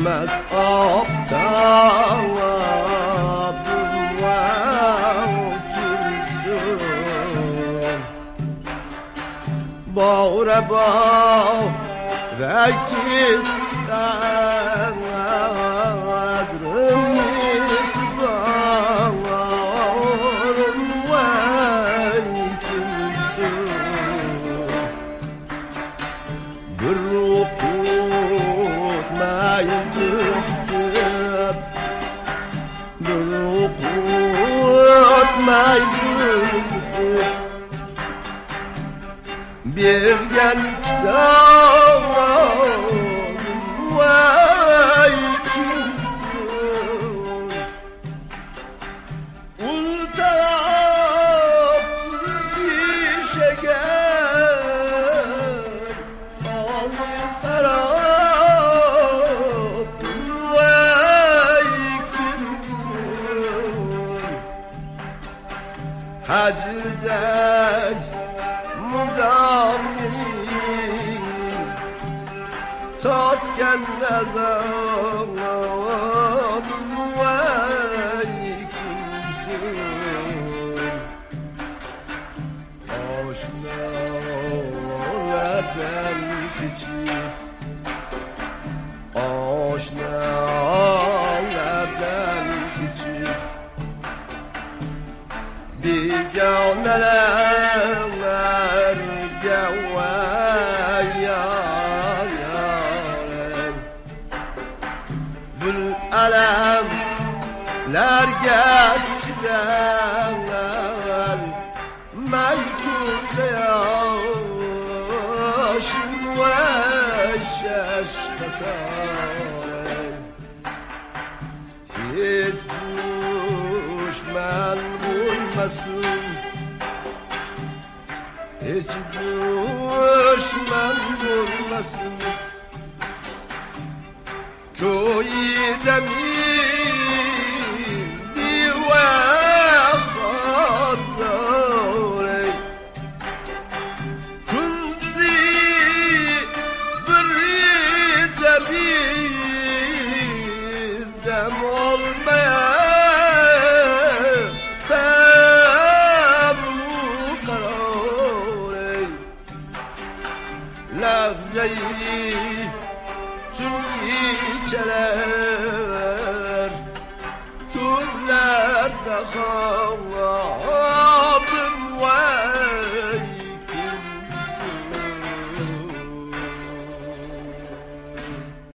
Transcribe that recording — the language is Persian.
از آب تابم و گلسون باره رکیب قدرمیت بارم و گلسون بالرقود ما يكتب بالرقود ما يكتب بيرجع الكتاب ويكنسون قلت في شجار قاضي قراب ويكنسون حجدك مدامين تات كان نظام ويكنسون آشنا لردن کچی آشنا لردن کچی بیگانه بالألم لارجع كدال ما يكون لياش وشاش تتاري يجبوش مالبون مسلم يجبوش مالبون مسلم کوی زمین دیوار خاطره کنزی برید زمین دم olmaya sabru karare lafzeyi içeler, türler de hava